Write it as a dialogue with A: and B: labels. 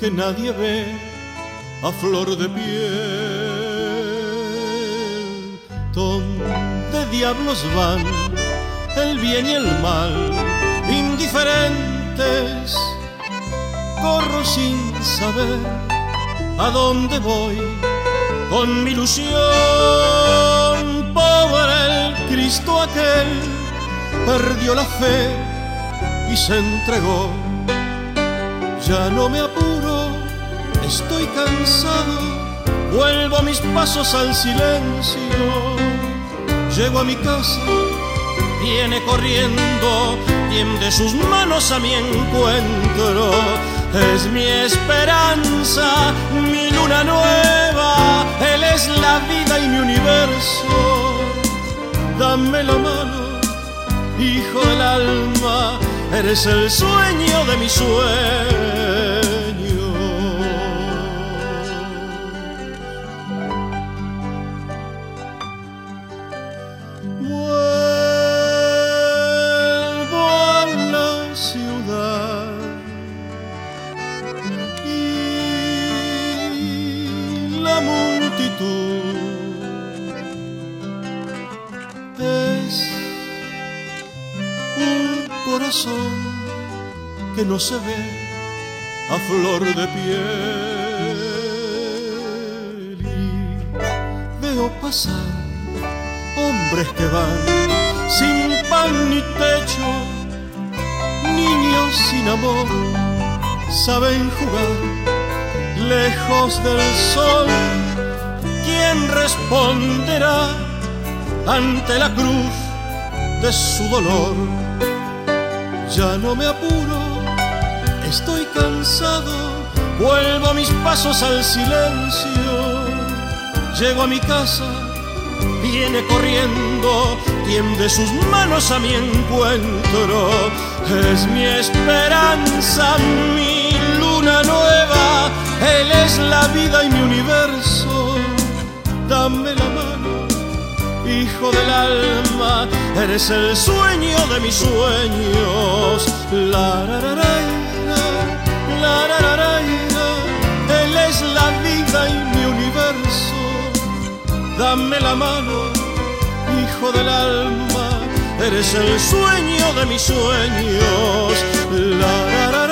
A: que nadie ve a flor de piel. ¿Dónde diablos van el bien y el mal? Indiferentes, corro sin saber a dónde voy con mi ilusión. Pobre el Cristo aquel, perdió la fe y se entregó. Ya no me apuro, estoy cansado, vuelvo a mis pasos al silencio. Llego a mi casa, viene corriendo, tiende sus manos a mi encuentro. Es mi esperanza, mi luna nueva, él es la vida y mi universo. Dame la mano, hijo del alma, eres el sueño de mi sueño. Vuelvo a la ciudad y la multitud es un corazón que no se ve a flor de piel. Y veo pasar hombres que van sin pan ni techo, niños sin amor, saben jugar lejos del sol. ¿Quién responderá ante la cruz de su dolor? Ya no me apuro, estoy cansado, vuelvo a mis pasos al silencio. Llego a mi casa, viene corriendo, tiende sus manos a mi encuentro. Es mi esperanza, mi luna nueva, él es la vida y mi universo. Dame la mano, hijo del alma, eres el sueño de mis sueños. La ra ra ra, la ra ra ra, él es la vida y mi universo. Dame la mano, hijo del alma, eres el sueño de mis sueños. La ra ra